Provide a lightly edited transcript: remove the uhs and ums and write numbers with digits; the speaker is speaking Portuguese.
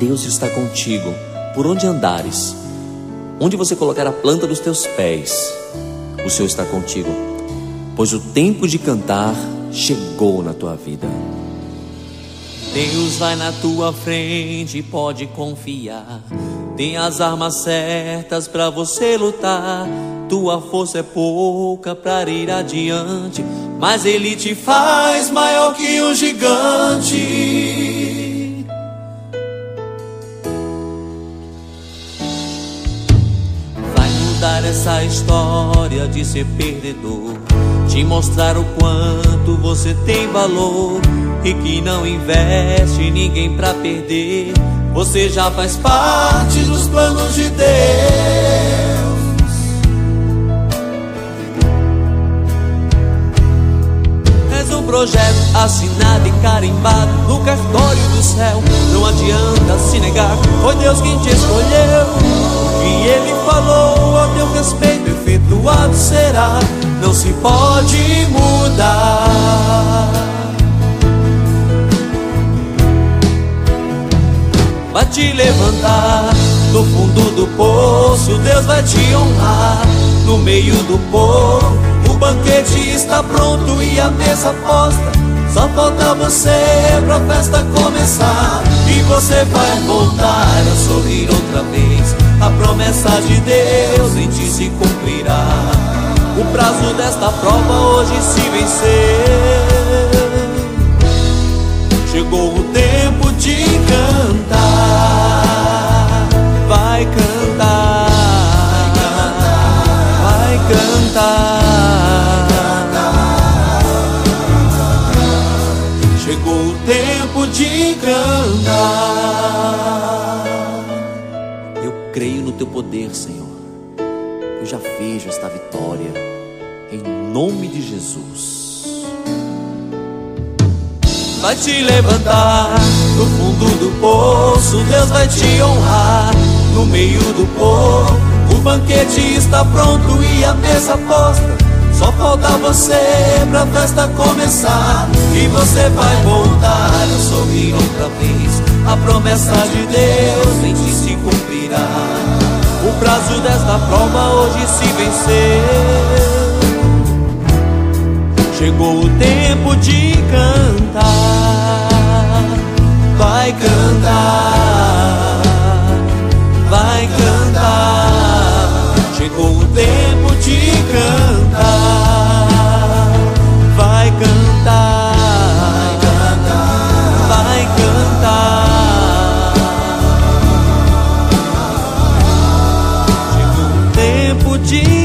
Deus está contigo, por onde andares, onde você colocar a planta dos teus pés, o Senhor está contigo, pois o tempo de cantar chegou na tua vida. Deus vai na tua frente, pode confiar. Tem as armas certas pra você lutar. Tua força é pouca pra ir adiante, mas Ele te faz maior que um gigante. Vai mudar essa história de ser perdedor, te mostrar o quanto você tem valor e que não investe ninguém pra perder. Você já faz parte dos planos de Deus. És um projeto assinado e carimbado no cartório do céu. Não adianta se negar, foi Deus quem te escolheu. O que Ele falou a teu respeito efetuado será, não se pode mudar. Vai te levantar do fundo do poço, Deus vai te honrar no meio do povo. O banquete está pronto e a mesa posta, só falta você pra festa começar. E você vai voltar a sorrir outra vez, a promessa de Deus em ti se cumprirá. O prazo desta prova hoje se vencer. Chegou o tempo de cantar. Vai cantar, vai cantar. Chegou o tempo de cantar. Eu creio no teu poder, Senhor. Eu já vejo esta vitória, em nome de Jesus. Vai te levantar do fundo do poço, Deus vai te honrar no meio do povo. O banquete está pronto e a mesa posta, só falta você pra festa começar. E você vai voltar a sorrir outra vez, a promessa de Deus em ti se cumprirá. O prazo desta prova hoje se vencer. Chegou o tempo de cantar. Vai cantar, vai cantar. Chegou o tempo de cantar. Vai cantar, vai cantar. Chegou o tempo de